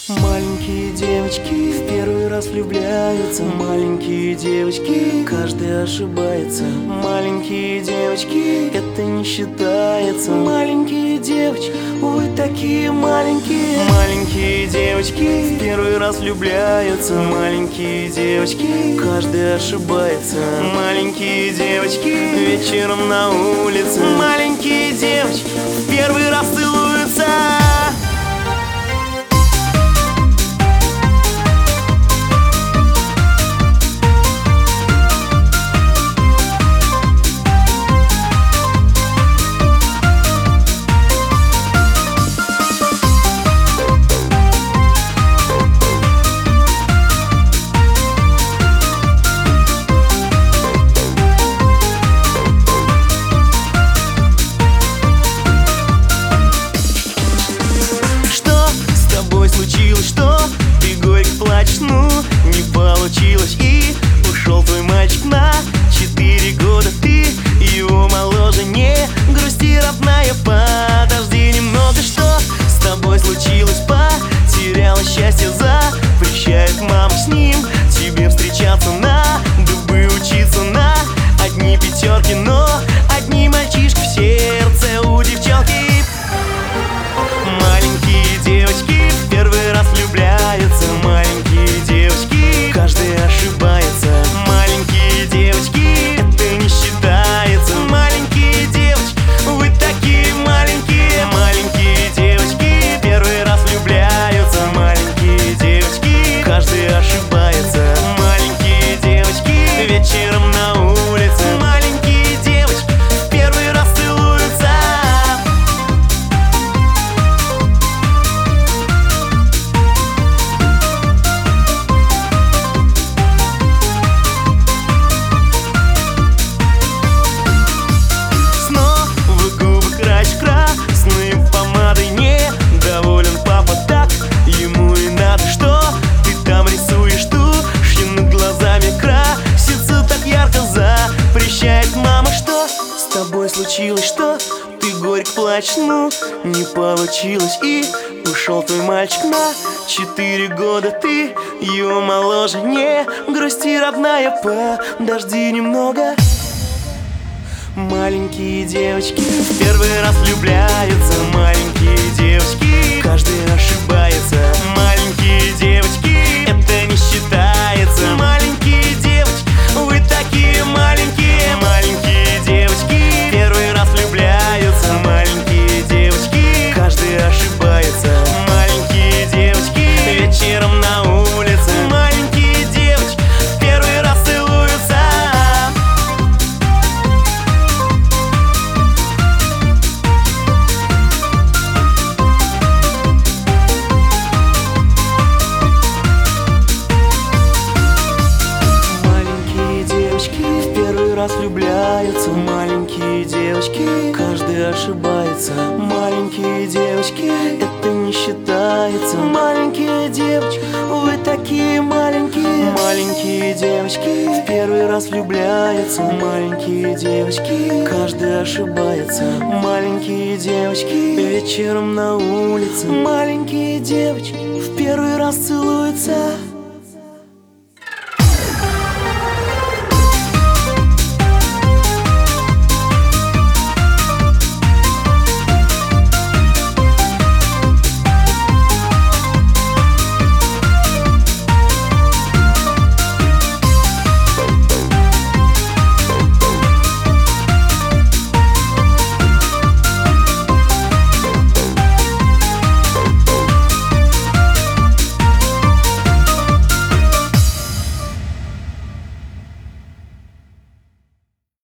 Маленькие девочки в первый раз влюбляются. Маленькие девочки, каждый ошибается. Маленькие девочки, это не считается. Маленькие девочки, вы такие маленькие. Маленькие девочки в первый раз влюбляются. Маленькие девочки, каждый ошибается. Маленькие девочки, вечером на улице. Маленькие девочки в первый раз целуются. Случилось, что ты горько плачешь, ну не получилось. И ушел твой мальчик на 4 года. Ты его моложе, не грусти, родная, подожди немного. Что с тобой случилось? Потеряла счастье, запрещает мама с ним тебе встречаться. Надо бы учиться на одни пятерки, но одни мальчишки в сердце у девчонки. Маленькие девочки в первый раз влюбляются. Маленькие девочки, каждый ошибается. Маленькие девочки, это не считается. Маленькие девочки, вы такие маленькие. Маленькие девочки в первый раз влюбляются. Маленькие девочки, каждый ошибается. Маленькие девочки, вечером на улице. Маленькие девочки в первый раз целуются. Красной помадой недоволен папа, так ему и надо. Что ты там рисуешь? Тушью над глазами красится так ярко, запрещает мама. Что с тобой случилось? Что ты горько плачешь? Ну не получилось. И ушел твой мальчик на 4 года. Ты его моложе, не грусти, родная, подожди немного. Маленькие девочки в первый раз влюбляются. Маленькие девочки, каждый ошибается. Маленькие девочки, это не считается. Маленькие девочки, вы такие маленькие. Маленькие девочки в первый раз влюбляются. Маленькие девочки, каждый ошибается. Маленькие девочки, вечером на улице. Маленькие девочки в первый раз целуются. Раз влюбляются. Маленькие девочки, каждый ошибается. Маленькие девочки, это не считается. Маленькие девочки, вы такие маленькие. Маленькие девочки в первый раз влюбляются. Маленькие девочки, каждый ошибается. Маленькие девочки, вечером на улице. Маленькие девочки в первый раз целуются.